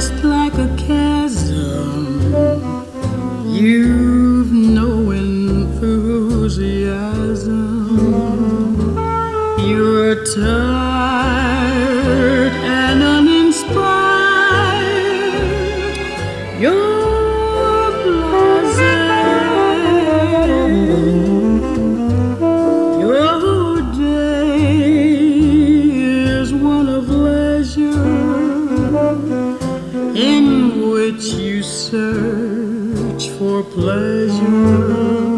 just like a chasm. You've no enthusiasm. You're tired and uninspired. You're blasé. Your day is one of leisure in which you search for pleasure.